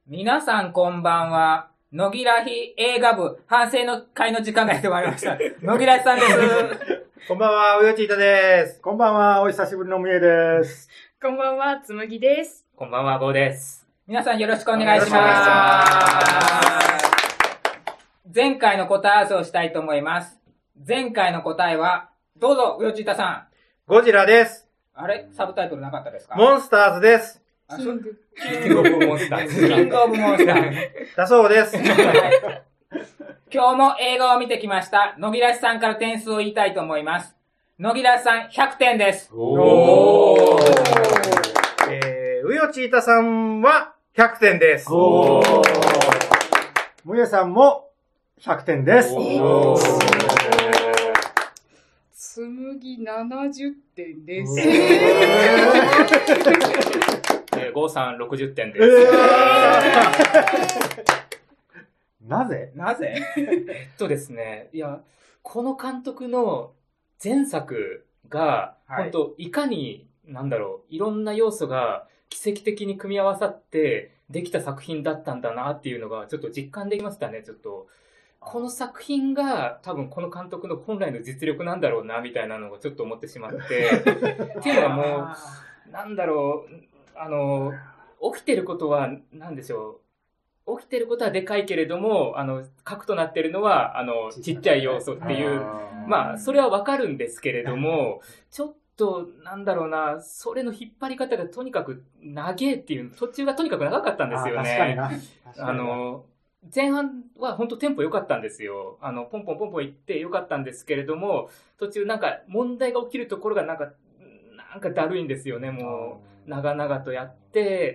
皆さんこんばんは。野木らひ映画部反省の会の時間がやってまいりました。野木らひさんです。 こんばんは、うよちいたです。 こんばんは、お久しぶりのみえです。 こんばんは、つむぎです。 こんばんは、ゴーです。 皆さんよろしくお願いします。前回の答え合わせをしたいと思います。前回の答えは、どうぞ、うよちいたさん。 ゴジラです。 あれサブタイトルなかったですか？ モンスターズです。 キングオブモンスターズ。キングオブモンスターズ。 だそうです。 今日も映画を見てきました。野木らしさんから点数を言いたいと思います。野木らしさん100点です。 おー。うよちいたさんは100点です。 おー。むえさんも100点です。 おー。 つむぎ70点です。 ゴーさん60点です。 なぜですね、いや、この監督の前作が、本当いかに、いろんな要素が奇跡的に組み合わさってできた作品だったんだなっていうのがちょっと実感できましたね、ちょっと。この作品が多分この監督の本来の実力なんだろうなみたいなのをちょっと思ってしまって。っていうのはもう、起きてることは、起きてることはでかいけれども、核となってるのは、ちっちゃい要素っていう、まあ、それはわかるんですけれども、ちょっと、それの引っ張り方がとにかく長えっていう、途中がとにかく長かったんですよね。 確かにな。 前半は本当テンポ良かったんですよ。ポンポンポンポン行って良かったんですけれども、途中問題が起きるところがなんかだるいんですよね、もう。長々とやって、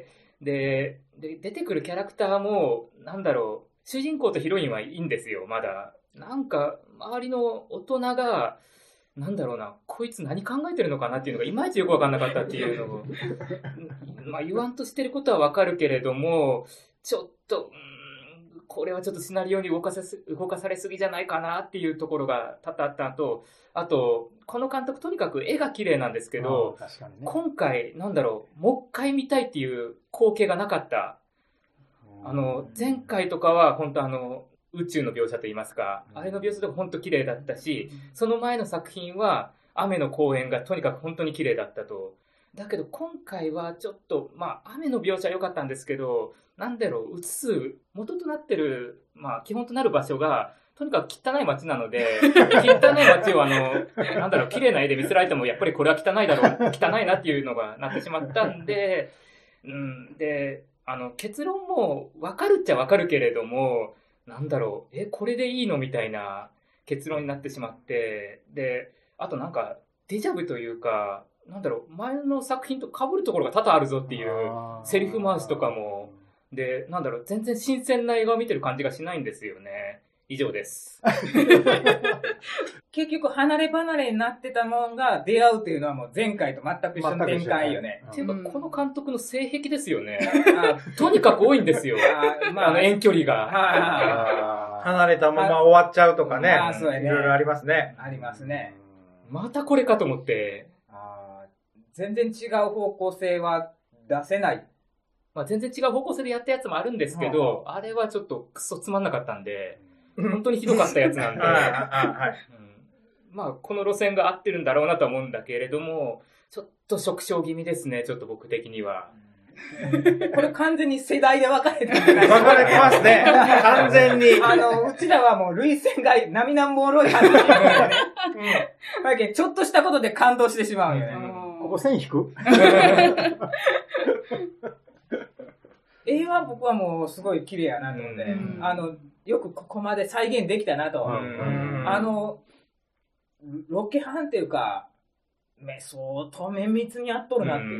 で、出てくるキャラクターも、主人公とヒロインはいいんですよ、まだ。周りの大人が、こいつ何考えてるのかなっていうのがいまいちよくわかんなかったっていうのを、まあ言わんとしてることはわかるけれども、ちょっと、これはちょっとシナリオに動かされすぎじゃないかなっていうところが多々あったのと、あと、この監督とにかく絵が綺麗なんですけど、今回、もう一回見たいっていう光景がなかった。前回とかは本当宇宙の描写といいますか、あれの描写とか本当綺麗だったし、その前の作品は雨の公園がとにかく本当に綺麗だったと。だけど今回はちょっと、まあ雨の描写は良かったんですけど、映す元となってる、まあ基本となる場所が、とにかく汚い街なので、汚い街を綺麗な絵で見せられても、やっぱりこれは汚いなっていうのがなってしまったんで、で、結論も分かるっちゃ分かるけれども、これでいいのみたいな結論になってしまって、で、あとデジャブというか、前の作品と被るところが多々あるぞっていうセリフ回しとかも、で、全然新鮮な映画を見てる感じがしないんですよね。以上です。 結局離れ離れになってたもんが出会うっていうのはもう前回と全く一緒の展開よね。 っていうか、この監督の性癖ですよね。とにかく多いんですよ。遠距離が。 離れたまま終わっちゃうとかね。いろいろありますね。 ありますね。 またこれかと思って。 全然違う方向性は出せない。 まあ全然違う方向性でやったやつもあるんですけど、あれはちょっとクソつまんなかったんで、本当にひどかったやつなんで、まあこの路線が合ってるんだろうなと思うんだけれども、ちょっと縮小気味ですね、ちょっと僕的には。 これ完全に世代で分かれてるじゃないですか。 分かれてますね。完全に。 うちらはもう類線が波なんもろい話だね。ちょっとしたことで感動してしまうよね。 ここ線引く絵は僕はもうすごい綺麗やなと思って、よくここまで再現できたなと。ロケハンっていうか、相当綿密にやっとるなっていう。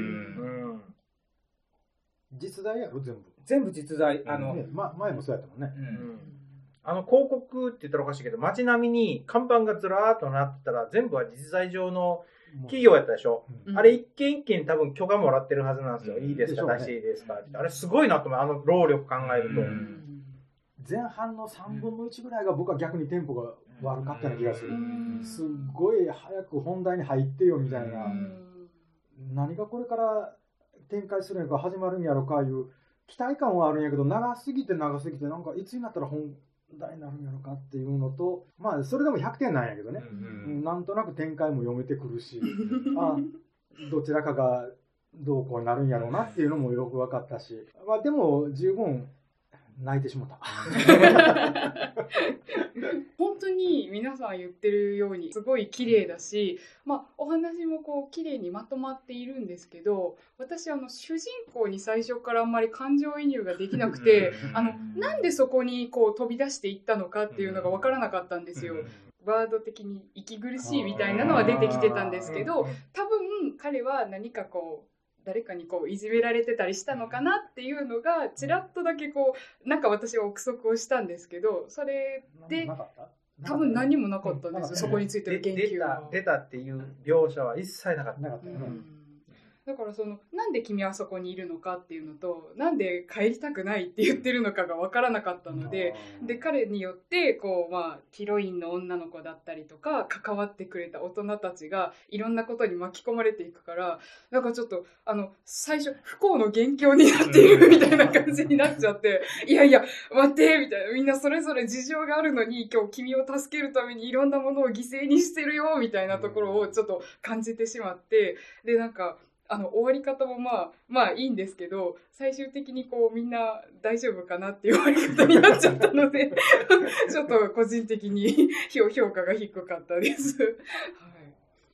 実在やろ全部。 全部実在。 前もそうやったもんね。 広告って言ったらおかしいけど、街並みに看板がずらーっとなってたら、全部は実在上の企業やったでしょ。あれ一軒一軒多分許可もらってるはずなんですよ。いいですか、出していいですかって。あれすごいなと思う。労力考えると。 前半の3分の1ぐらいが僕は逆にテンポが悪かったような気がする。すっごい早く本題に入ってよみたいな。何がこれから展開するのか始まるんやろかいう期待感はあるんやけど、長すぎてなんかいつになったら本題になるんやろかっていうのと、まあそれでも100点なんやけどね、なんとなく展開も読めてくるし、どちらかがどうこうなるんやろうなっていうのもよく分かったし、まあでも十分泣いてしまった。 本当に皆さん言ってるようにすごい綺麗だし、まあ、お話もこう綺麗にまとまっているんですけど、私主人公に最初からあんまり感情移入ができなくて、なんでそこにこう飛び出していったのかっていうのが分からなかったんですよ。ワード的に息苦しいみたいなのは出てきてたんですけど、多分彼は何かこう誰かにこういじめられてたりしたのかなっていうのがちらっとだけこうなんか私は憶測をしたんですけど、それで多分何もなかったんですよ、そこについての言及は。 出たっていう描写は一切なかったよね。 だからなんで君はそこにいるのかっていうのと、なんで帰りたくないって言ってるのかが分からなかったので、彼によってこう、まあ、ヒロインの女の子だったりとか関わってくれた大人たちがいろんなことに巻き込まれていくから、なんかちょっと最初不幸の元凶になっているみたいな感じになっちゃって、いやいや待ってみたいな、みんなそれぞれ事情があるのに今日君を助けるためにいろんなものを犠牲にしてるよみたいなところをちょっと感じてしまって、でなんか終わり方もまあいいんですけど、最終的にこうみんな大丈夫かなっていう終わり方になっちゃったのでちょっと個人的に評価が低かったです、はい、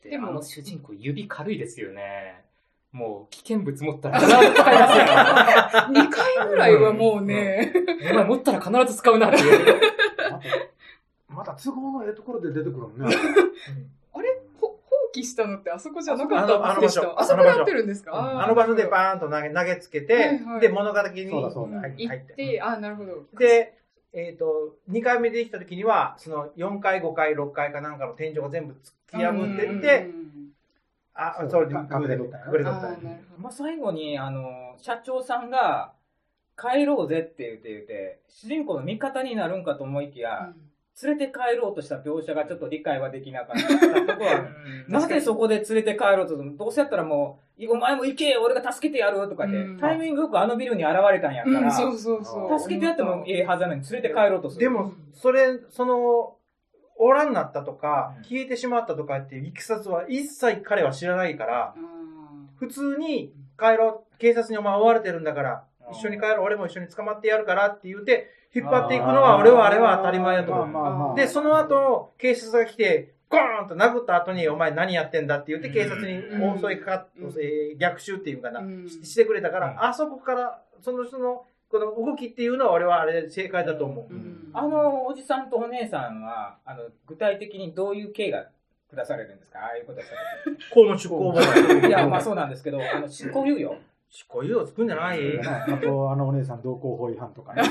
でも主人公指軽いですよね。もう危険物持ったら必ず使いますよ 2回ぐらいはもうね、 お前持ったら必ず使うなっていうまた都合のええところで出てくるのねあれ放棄したのってあそこじゃなかったんでした？あそこでやってるんですか？ あの場所でバーンと投げつけて、で物語に入って、なるほど。 で、2回目できた時にはその4回5回6回かなんかの天井が全部突き破ってって、それで隠れとった。 まあ最後に社長さんが帰ろうぜって言って主人公の味方になるんかと思いきや、連れて帰ろうとした描写がちょっと理解はできなかったところは、なぜそこで連れて帰ろうとするの？どうせやったらもう、お前も行けよ、俺が助けてやるとかって、タイミングよくあのビルに現れたんやから、助けてやってもいいはずなのに連れて帰ろうとする。 でも、おらんなったとか、消えてしまったとかっていういきさつは一切彼は知らないから、普通に帰ろう、警察にお前追われてるんだから、一緒に帰ろう、俺も一緒に捕まってやるからって言って、引っ張っていくのは俺はあれは当たり前だと思う。で、その後、警察が来て、ゴーンと殴った後に、お前何やってんだって言って、警察に襲いかかって、逆襲っていうかな、してくれたから、あそこから、その人の、この動きっていうのは俺はあれ正解だと思う。 おじさんとお姉さんは、具体的にどういう刑が下されるんですか？ああいうことしたら。 公務執行妨害。 いや、まあそうなんですけど、執行猶予執行猶予つくんじゃない？ あと、お姉さん、道交法違反とかね。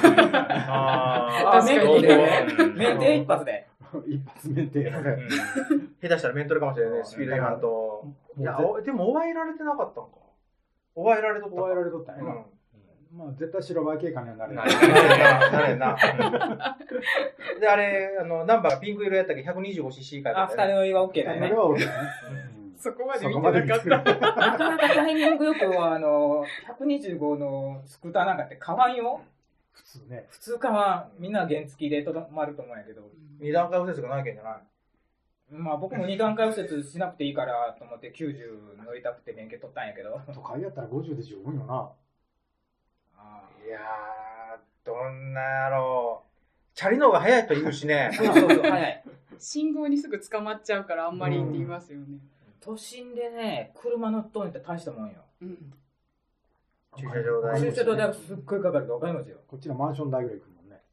免停一発で。 一発免停。 下手したらメントルかもしれないね、スピード違反と。いや、でも、覚えられてなかったのか。覚えられとったんやな。 まあ、絶対白バイ警官にはなれない。 なれな。で、あれ、ナンバーがピンク色やったっけ 125cc から。 二人乗りは OK だね。 あれは OK だね。 そこまで見てなかった。 なかなかタイミングよく125のスクーターなんかって買わんよ。 普通ね。 普通買わん。みんな原付でとどまると思うんやけど。 2段階右折がないけんじゃない？ まあ僕も2段階右折しなくていいからと思って90乗りたくて免許取ったんやけど。 都会やったら50で十分よな。 いやー、どんなやろう。チャリの方が早いと言うしね。 そう早い。 信号にすぐ捕まっちゃうからあんまりって言いますよね。 都心でね、車乗っとんって大したもんよ。 駐車場代。 駐車場代がすっごいかかるか分かりますよ。 こっちのマンション代ぐらい行くもんね。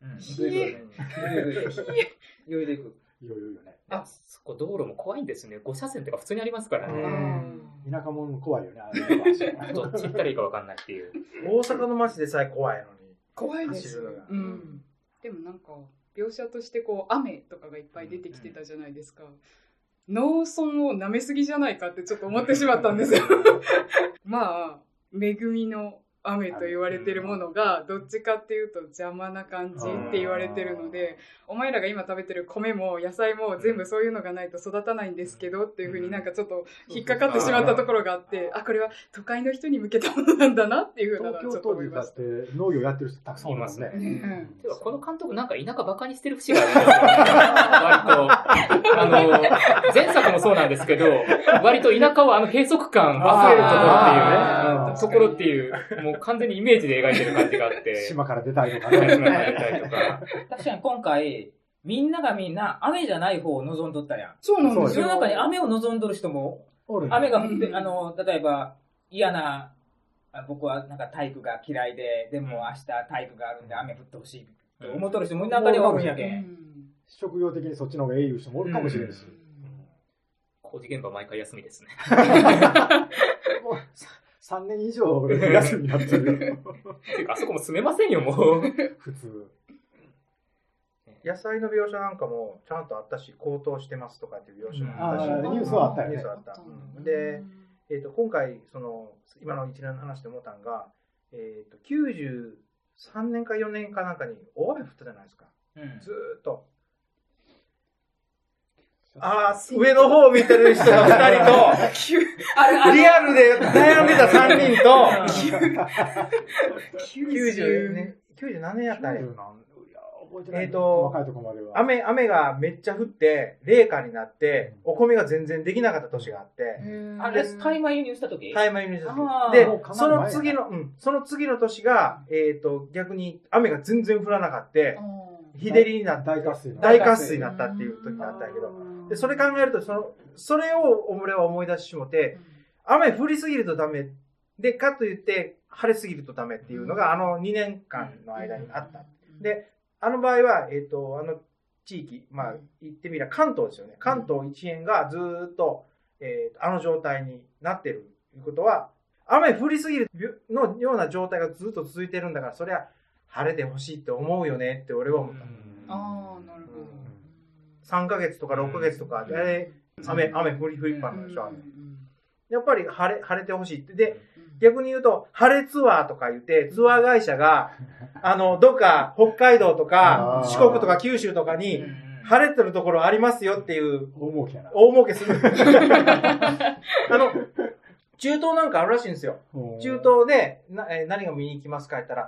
余裕で行く。 余裕よね。 そこ道路も怖いんですね。5車線とか普通にありますからね。 田舎者も怖いよね。 どっち行ったらいいか分かんないっていう。 大阪の街でさえ怖いのに。 怖いです。でもなんか描写としてこう雨とかがいっぱい出てきてたじゃないですか。農村を舐めすぎじゃないかってちょっと思ってしまったんですよ。まあ恵みの雨と言われてるものがどっちかっていうと邪魔な感じって言われてるので、お前らが今食べてる米も野菜も全部そういうのがないと育たないんですけどっていうふうになんかちょっと引っかかってしまったところがあって、これは都会の人に向けたものなんだなっていうふうなのはちょっと思いました。 東京都って農業やってる人たくさんいますね。 てかこの監督なんか田舎バカにしてる節があるんですよね。割と前作もそうなんですけど、割と田舎を閉塞感忘れるところっていう、もう完全にイメージで描いてる感じがあって。 島から出たりとかね。 島から出たりとか。 確かに今回、みんながみんな雨じゃない方を望んどったやん。 そうなんですよ。 世の中に雨を望んどる人も、雨が降って、例えば嫌な、僕はなんか体育が嫌いで、でも明日体育があるんで雨降ってほしいと思っとる人も中にはおるんやけん。 職業的にそっちの方がええいう人もおるかもしれんし。 工事現場毎回休みですね。 もう3年以上休みになってる。 っていうか、あそこも住めませんよ、もう。 普通。 野菜の描写なんかもちゃんとあったし、高騰してますとかっていう描写もあったし、 ニュースはあったよね。 ニュースはあった。で、今回、今の一連の話で思ったのが、93年か4年かなんかに大雨降ったじゃないですか。ずーっと。上の方を見てる人が2人と、リアルで悩んでた3人と、90何年やったんや。雨がめっちゃ降って、冷夏になって、お米が全然できなかった年があって、 あれ、大麻輸入した時？ 大麻輸入した時。で、その次の年が、逆に雨が全然降らなかった。日照りになって、大渇水になったっていう時があったんやけど、で、それ考えると、それを俺は思い出してしもて、雨降りすぎるとダメ。で、かといって、晴れすぎるとダメっていうのが、2年間の間にあった。で、あの場合は、地域、言ってみれば関東ですよね。関東一円がずーっと、状態になってるということは、雨降りすぎるのような状態がずっと続いてるんだから、それは晴れてほしいって思うよねって俺は思った。 なるほど。 3ヶ月とか6ヶ月とか、雨降りっぱなでしょ。やっぱり晴れてほしいって。で、逆に言うと、晴れツアーとか言って、ツアー会社が、どっか北海道とか四国とか九州とかに、晴れてるところありますよっていう、 大儲けやな。 大儲けする。中東なんかあるらしいんですよ。中東で、何が見に行きますかって言ったら、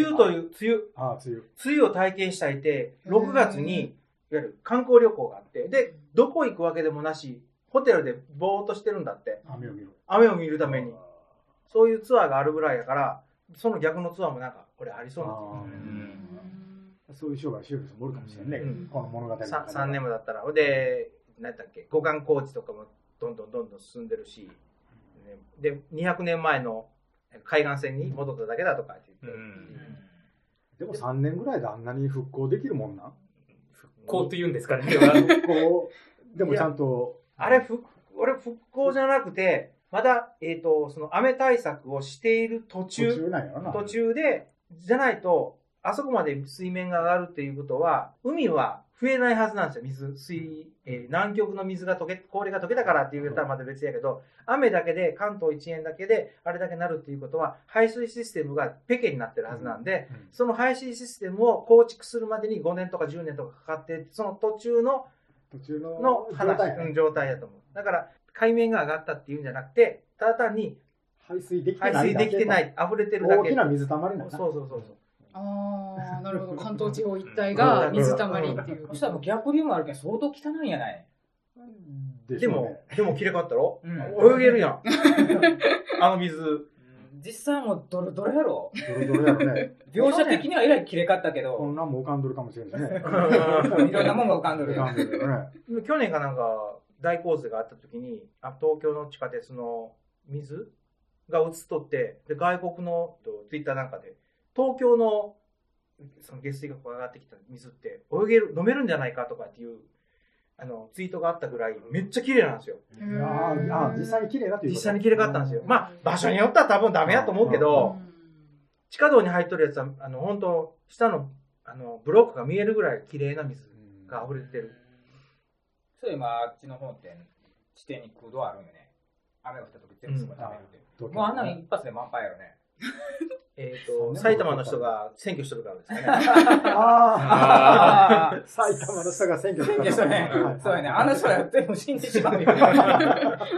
梅雨を体験したいって、6月に、いわゆる観光旅行があって、で、どこ行くわけでもなし、ホテルでぼーっとしてるんだって。雨を見るために。そういうツアーがあるぐらいやから、その逆のツアーもなんか、これありそうな。 そういう商売しよう人もおるかもしれないね。この物語。 3年もだったら。で、何だっけ、護岸工事とかもどんどん進んでるし、で、200年前の海岸線に戻っただけだとかって言って。 でも3年ぐらいであんなに復興できるもんなん？ 復興と言うんですかね。 復興、でもちゃんと。 俺復興じゃなくて、まだ、その雨対策をしている途中で、じゃないと、あそこまで水面が上がるっていうことは、海は増えないはずなんですよ。南極の水が氷が溶けたからって言ったらまた別やけど、雨だけで、関東一円だけで、あれだけなるっていうことは、排水システムがペケになってるはずなんで、その排水システムを構築するまでに5年とか10年とかかかって、その途中の状態だと思う。だから、海面が上がったっていうんじゃなくて、ただ単に排水できてない、 溢れてるだけ。 大きな水たまりなんだ。 そう。 なるほど。関東地方一帯が水たまりっていう。 そしたら逆流もあるけど相当汚いんやない？ でもきれかったろ？泳げるやん。あの水。 実際もうドロドロやろ？ ドロドロやろね。 描写的にはえらいきれかったけど。 こんなんも浮かんどるかもしれないね。 いろんなもんが浮かんどるよ。 去年かなんか、大洪水があった時に、東京の地下鉄の水が映っとって、で外国のツイッターなんかで、東京のその下水が上がってきた水って飲めるんじゃないかとかっていうツイートがあったぐらいめっちゃ綺麗なんですよ。 実際に綺麗だっていう。 実際に綺麗かったんですよ。場所によっては多分ダメやと思うけど、地下道に入っとるやつは本当下のブロックが見えるぐらい綺麗な水が溢れてる。 そう今あっちの方って地点に空洞あるんよね。雨が降った時全部そこ食べるって。もうあんなの一発で満杯やろね。 埼玉の人が選挙してるからですかね。 埼玉の人が選挙してるそうね。そうやね。あの人は全部死んでしまうよ。 本当だ。 なんか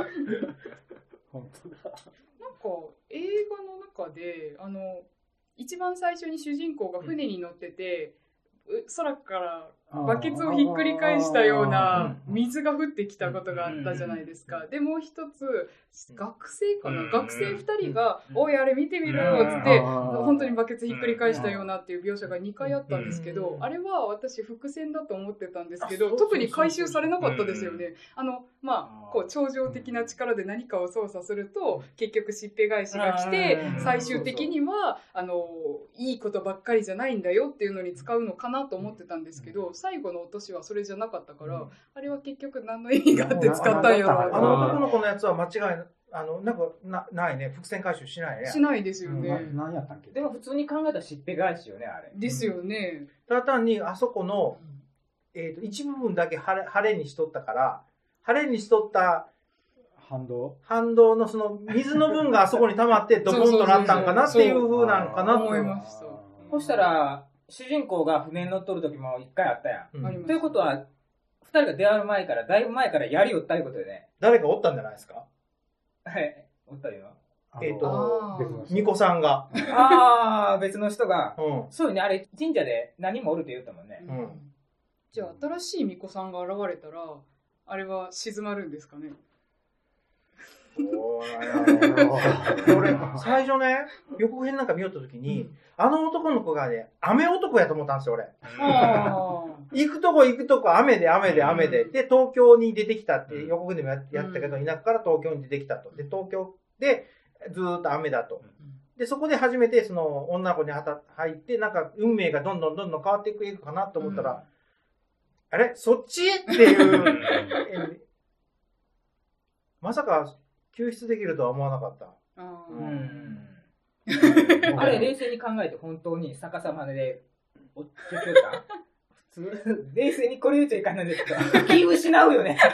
映画の中で一番最初に主人公が船に乗ってて、空からバケツをひっくり返したような水が降ってきたことがあったじゃないですか。でもう一つ学生かな、学生2人が「おいあれ見てみろよ」っつって本当にバケツひっくり返したようなっていう描写が2回あったんですけど、あれは私伏線だと思ってたんですけど、特に回収されなかったですよね。こう超常的な力で何かを操作すると結局しっぺ返しが来て、最終的にはいいことばっかりじゃないんだよっていうのに使うのかなと思ってたんですけど、最後の落としはそれじゃなかったから、あれは結局何の意味があって使ったんやろう。 あの男の子のやつは間違いないね。伏線回収しないね。 しないですよね。 何やったっけ。 でも普通に考えたらしっぺ返しよね、あれ。 ですよね。 ただ単にあそこの、一部分だけ晴れにしとったから、晴れにしとった反動のその水の分があそこに溜まってドボンとなったんかなっていう風なんかなと思いました。 そしたら、主人公が船に乗っとる時も一回あったやん。ということは、二人が出会う前から、だいぶ前からやりよったいうことでね。 誰かおったんじゃないですか。 はい。おったよ。 巫女さんが。 別の人が。そうよね、あれ神社で何人もおるって言ったもんね。 じゃあ新しい巫女さんが現れたら、あれは静まるんですかね。 俺最初ね、予告編なんか見よった時に、あの男の子がね、雨男やと思ったんですよ、俺。行くとこ雨で、で、東京に出てきたって予告でもやったけど、田舎から東京に出てきたと。で、東京でずーっと雨だと。で、そこで初めてその女の子に入って、なんか運命がどんどん変わっていくかなと思ったら、あれそっちっていう、まさか救出できるとは思わなかった。 あれ冷静に考えて本当に逆さまで落ちてくれた？普通冷静にこれ言うといかんのですけど気失うよね。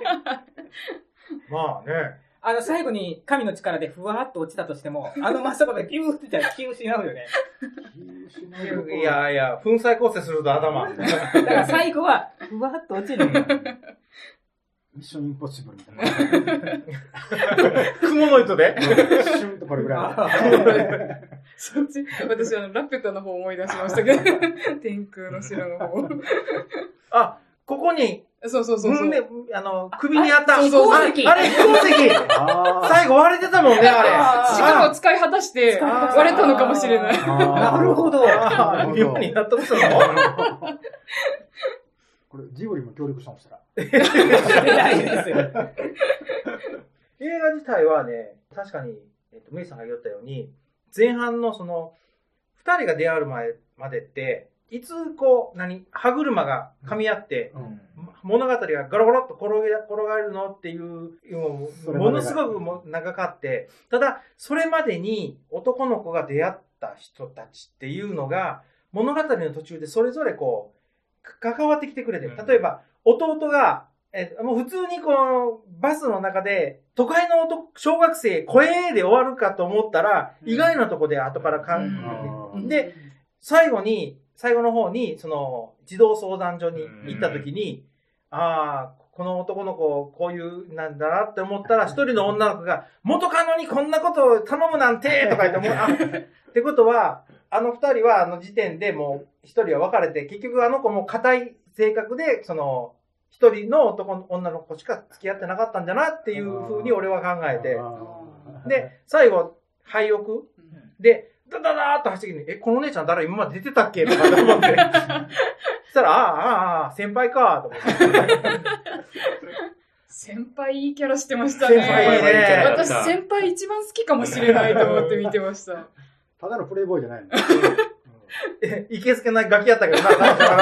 まあね。 最後に神の力でふわっと落ちたとしても、真っ逆でピューって言ったら気失うよね。 いや、粉砕骨折すると頭。 だから最後はふわっと落ちるのよ。 ミッションインポッシブルみたいな。 蜘蛛の糸でシュンとこれぐらい。 そっち、私ラピュタの方思い出しましたけど、天空の城の方。 あ、ここに、 そう。 首にあった。 飛行石。 あれ、飛行石。最後割れてたもんね、あれ。 力を使い果たして割れたのかもしれない。 なるほど。 妙に納得したの？ これ、ジブリも協力したんしたら。 ないですよ。 映画自体はね、確かに、メイさんが言ったように、前半のその、二人が出会う前までって、いつ歯車が噛み合って、物語がガラガラっと転がるのっていう、ものすごく長かって、ただ、それまでに男の子が出会った人たちっていうのが、物語の途中でそれぞれ関わってきてくれて、例えば、弟が、もう普通にバスの中で、都会の小学生、声で終わるかと思ったら、意外なとこで後からで、最後の方に、その、児童相談所に行った時に、この男の子、こういうなんだなって思ったら、一人の女の子が、元カノにこんなことを頼むなんてとか言ってってことは、あの二人は時点でもう一人は別れて、結局あの子も固い性格で、その、一人の女の子しか付き合ってなかったんだなっていうふうに俺は考えて、で、最後、廃屋で、ダーっと走ってきて、この姉ちゃん誰今まで出てたっけとか思って。そしたら、先輩かと思って。 先輩いいキャラしてましたね。私先輩一番好きかもしれないと思って見てました。 ただのプレイボーイじゃないの。 いけすけないガキやったけどな、だから。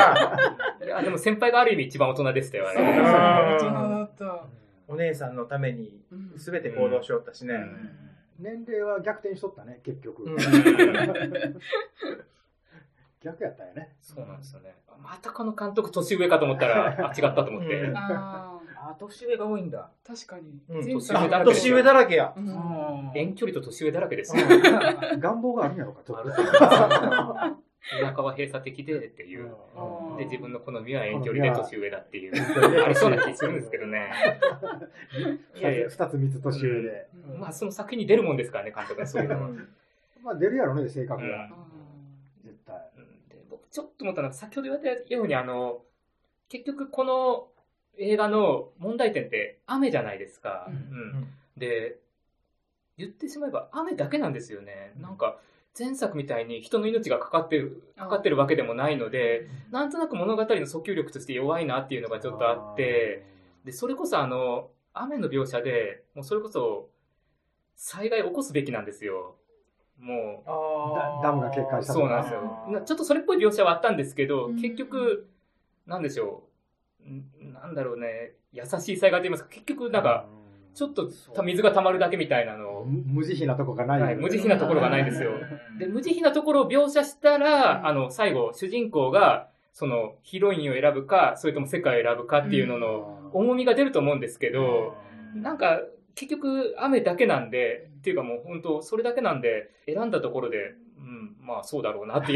いや、でも先輩がある意味一番大人でしたよね。 大人だった。 お姉さんのために全て行動しよったしね。 年齢は逆転しとったね、結局。逆やったよね。 そうなんですよね。またこの監督年上かと思ったら、違ったと思って。 あ、年上が多いんだ。 確かに。 年上だらけや。 遠距離と年上だらけですよ。 願望があるんやろか、ちょっと。 田舎は閉鎖的でっていう。で、自分の好みは遠距離で年上だっていう。ありそうな気するんですけどね。 2つ3つ年上で。 まあ、その作品に出るもんですからね、監督はそういうのは。 まあ、出るやろね、性格が。絶対。 僕、ちょっと思ったのは、先ほど言われたように、結局この映画の問題点って雨じゃないですか。で、言ってしまえば雨だけなんですよね。なんか、前作みたいに人の命がかかってるわけでもないので、なんとなく物語の訴求力として弱いなっていうのがちょっとあって、で、それこそ雨の描写で、もうそれこそ災害を起こすべきなんですよ。もう、ダムが決壊したそうなんですよ。ちょっとそれっぽい描写はあったんですけど、結局、なんでしょう。なんだろうね、優しい災害と言いますか、結局なんか、ちょっと水が溜まるだけみたいなのを。 無慈悲なところがない。はい、 無慈悲なところがないんですよ。で、無慈悲なところを描写したら、最後、主人公が、ヒロインを選ぶか、それとも世界を選ぶかっていうのの重みが出ると思うんですけど、なんか、結局、雨だけなんで、っていうかもう本当、それだけなんで、選んだところで、まあそうだろうなっていう。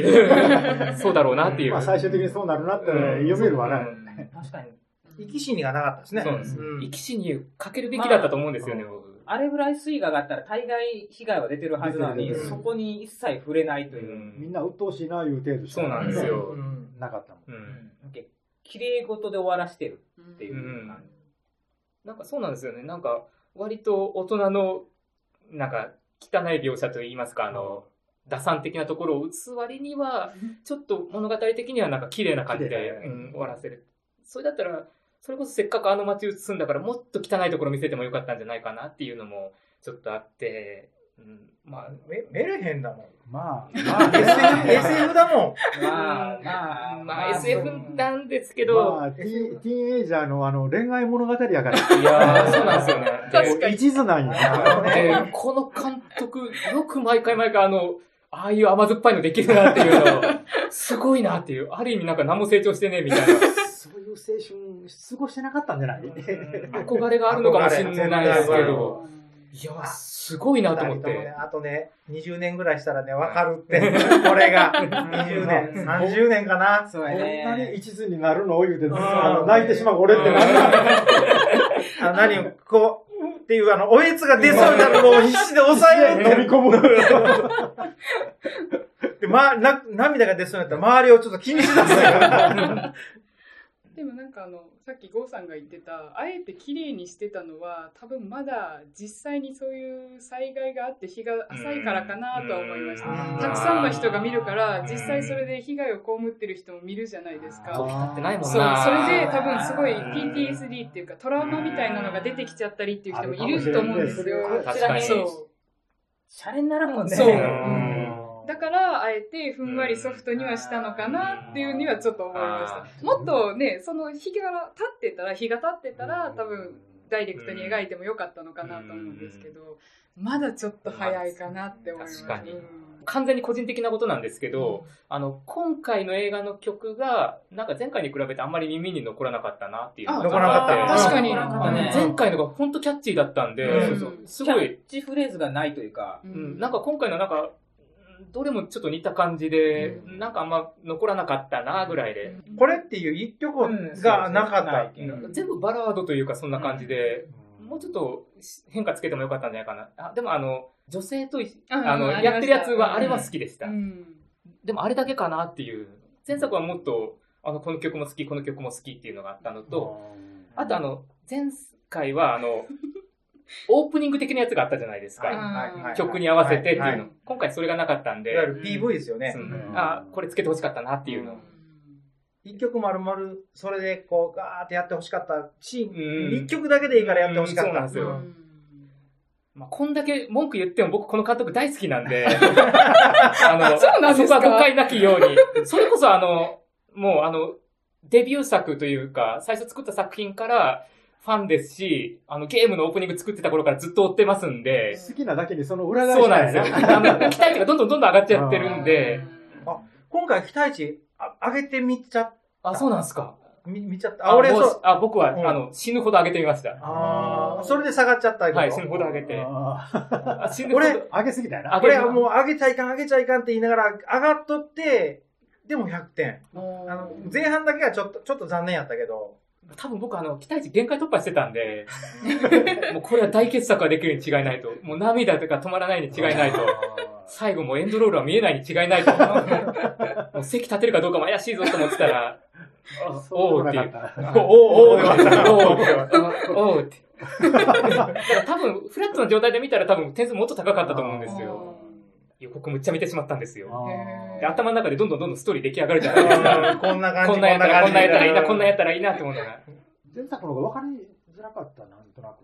そうだろうなっていう。 まあ最終的にそうなるなって読めるわね。 確かに。 生き死にがなかったですね。 そうです。生き死にかけるべきだったと思うんですよね、僕。 あれぐらい水位が上がったら大概被害は出てるはずなのに、そこに一切触れないという。 みんな鬱陶しいないう程度しかそうなんですよ。 なかったもん。 綺麗事で終わらしてるっていう。 なんかそうなんですよね。なんか割と大人のなんか汚い描写といいますか、打算的なところを打つ割には、ちょっと物語的にはなんか綺麗な感じで終わらせる。それだったら、それこそせっかくあの街移すんだからもっと汚いところ見せてもよかったんじゃないかなっていうのもちょっとあって、 まあ、メルヘンだもん。 まあ、 SF だもん。 まあ、SF なんですけど。 まあ、ティーンエイジャーの恋愛物語やから。 いやー、そうなんですよね。 確かに。 一途なんや。 この監督、よく毎回ああいう甘酸っぱいのできるなっていうのを、すごいなっていう、ある意味なんか何も成長してね、みたいな。 そういう青春、過ごしてなかったんじゃない憧れがあるのかもしれないですけど。いや、すごいなと思って。 あとね、20年ぐらいしたらね、わかるって。これが、20年、30年かな。 そうやね。 こんなに一途になるのを言うて、泣いてしまう俺って何を、こう、っていうおえつが出そうになるのを必死で抑えるって。 飲み込む。 で、涙が出そうになったら周りをちょっと気にしだすから。 でもなんかさっき郷さんが言ってた、あえて綺麗にしてたのは、多分まだ実際にそういう災害があって日が浅いからかなとは思いました。たくさんの人が見るから、実際それで被害を被ってる人も見るじゃないですか。 そうってないもんな。 そう、それで多分すごい PTSD っていうかトラウマみたいなのが出てきちゃったりっていう人もいると思うんですよ。 確かに。 そう。シャレにならんもんね。 そう。だから、あえてふんわりソフトにはしたのかなっていうにはちょっと思いました。もっとね、その日が経ってたら、多分、ダイレクトに描いてもよかったのかなと思うんですけど、まだちょっと早いかなって思います。 確かに。完全に個人的なことなんですけど、今回の映画の曲が、なんか前回に比べてあんまり耳に残らなかったなっていうのが。 残らなかった。 確かに。 前回のが本当キャッチーだったんで、すごい。 キャッチフレーズがないというか、 なんか今回のなんか、どれもちょっと似た感じで、なんかあんま残らなかったなぐらいで。 これっていう一曲がなかった。 全部バラードというかそんな感じで、もうちょっと変化つけてもよかったんじゃないかな。でも女性とやってるやつはあれは好きでした。でもあれだけかなっていう。前作はもっと、この曲も好き、この曲も好きっていうのがあったのと、あと前回はオープニング的なやつがあったじゃないですか。曲に合わせてっていうの。今回それがなかったんで。 いわゆる PV ですよね。 これつけてほしかったなっていうの。 一曲丸々、それでこう、ガーってやってほしかったシーン、一曲だけでいいからやってほしかった。 そうなんですよ。こんだけ文句言っても僕この監督大好きなんで、そこは誤解なきように。それこそもうデビュー作というか、最初作った作品から、ファンですし、ゲームのオープニング作ってた頃からずっと追ってますんで。 好きなだけにその裏返しそうなんですよ。期待値がどんどん上がっちゃってるんで。 今回期待値上げてみちゃった。 そうなんですか。 見ちゃった。俺そう。 僕は、死ぬほど上げてみました。 それで下がっちゃったけど。 はい、死ぬほど上げて。 俺、上げすぎたよな。 これはもう上げちゃいかんって言いながら、上がっとって、でも100点。前半だけはちょっと残念やったけど。 多分僕期待値限界突破してたんで、もうこれは大傑作ができるに違いないと。もう涙とか止まらないに違いないと。最後もうエンドロールは見えないに違いないと。もう席立てるかどうかも怪しいぞと思ってたら、おーっていう。おーって。多分、フラットな状態で見たら多分点数もっと高かったと思うんですよ。予告むっちゃ見てしまったんですよ。で頭の中でどんどんストーリー出来上がるじゃないですか。 こんな感じ。 こんなんやったらいいな、こんなんやったらいいなって思うのが。 前作の方が分かりづらかった、なんとなく。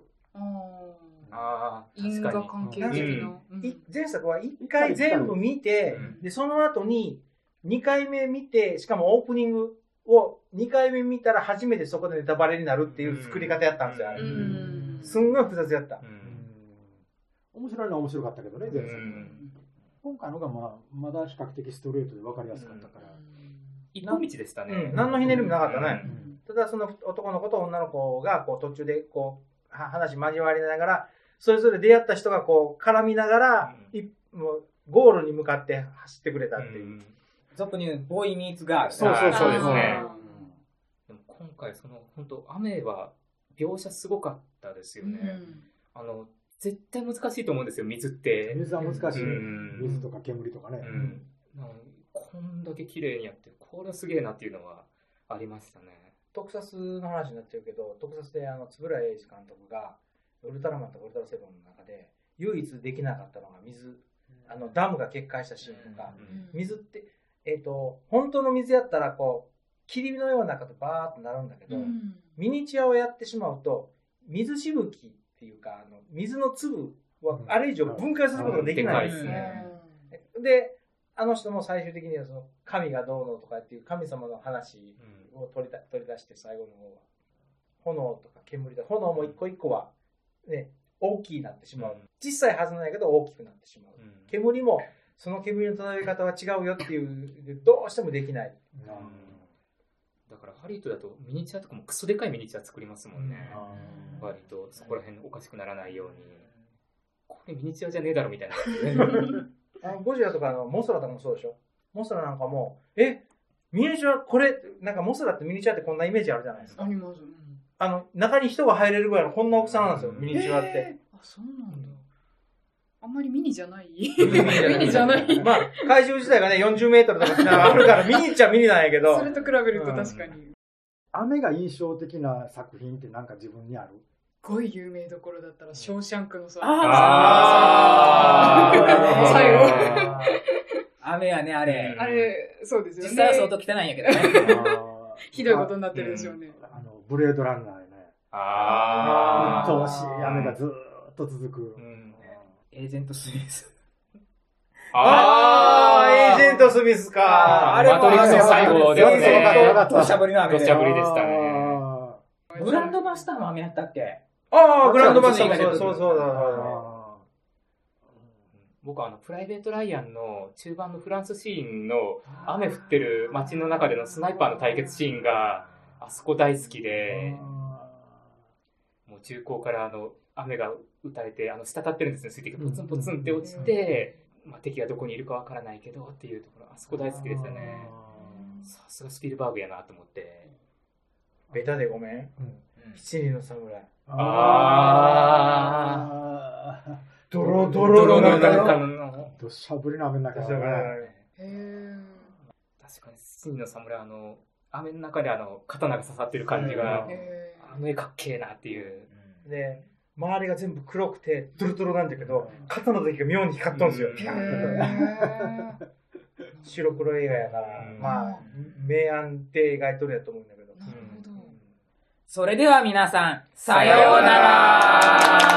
因果関係的な。 前作は1回全部見て、で、その後に2回目見て、しかもオープニングを2回目見たら初めてそこでネタバレになるっていう作り方やったんですよ、あれ。すんごい複雑やった。 面白いのは面白かったけどね、前作。今回のがまだ比較的ストレートで分かりやすかったから。 一本道でしたね。 何のひねりもなかったね。ただその男の子と女の子がこう途中でこう話交わりながら、それぞれ出会った人がこう絡みながら、もうゴールに向かって走ってくれたっていう。 俗に言うボーイミーツガール。 そうですね。でも今回本当雨は描写すごかったですよね。絶対難しいと思うんですよ、水って。 水は難しい。水とか煙とかね。 こんだけ綺麗にやって、これはすげえなっていうのはありましたね。 特撮の話になっちゃうけど、特撮で円谷英二監督が、ウルトラマンとかウルトラセブンの中で、唯一できなかったのが水。ダムが決壊したシーンとか、水って、本当の水やったら、こう、霧のようなことバーっとなるんだけど、ミニチュアをやってしまうと、水しぶきっていうか、水の粒はあれ以上分解することができないんですね。で、あの人も最終的にはその神がどうのとかっていう神様の話を取り出して最後の方は、炎とか煙で、炎も一個一個はね、大きいなってしまう。小さいはずなんやけど大きくなってしまう。煙も、その煙の漂い方は違うよっていう、どうしてもできない。 だからハリウッドだとミニチュアとかもクソでかいミニチュア作りますもんね。割とそこら辺おかしくならないように。これミニチュアじゃねえだろみたいな。 ゴジラとかモスラとかもそうでしょ。モスラなんかも、ミニチュア、これ、なんかモスラってミニチュアってこんなイメージあるじゃないですか。 あります。 中に人が入れるぐらいのこんな大きさなんですよ、ミニチュアって。 そうなんだ。あんまりミニじゃない。 ミニじゃない。まあ、怪獣自体がね、40メートルとかあるから、ミニっちゃミニなんやけど。 それと比べると確かに。 雨が印象的な作品ってなんか自分にある？ すごい有名どころだったら、ショーシャンクのさ。最後。 雨やね、あれ。 あれ、そうですよね。 実際は相当汚いんやけどね。 ひどいことになってるでしょうね。 ブレードランナーやね。鬱陶しい雨がずーっと続く。 エージェントスミス。 エージェントスミスか。 マトリックスの最後ですね。 土砂降りの雨。 土砂降りでしたね。 グランドマスターの雨やったっけ？ グランドマスターもそうだ。 僕プライベート・ライアンの中盤のフランスシーンの雨降ってる街の中でのスナイパーの対決シーンがあそこ大好きで、もう中高から雨が打たれて滴ってるんですね。水滴がポツンポツンって落ちて、敵がどこにいるかわからないけどっていうところ、あそこ大好きでしたね。さすがスピルバーグやなと思って。 ベタでごめん。七人の侍。ドロドロの中の土砂降りの雨の中で。確かに七人の侍雨の中で刀が刺さってる感じが絵かっけえなっていう。 で周りが全部黒くてドロドロなんだけど、肩の時が妙に光っとんすよ。白黒映画やから、明暗って描いとるやと思うんだけど。 それでは皆さん、さようなら。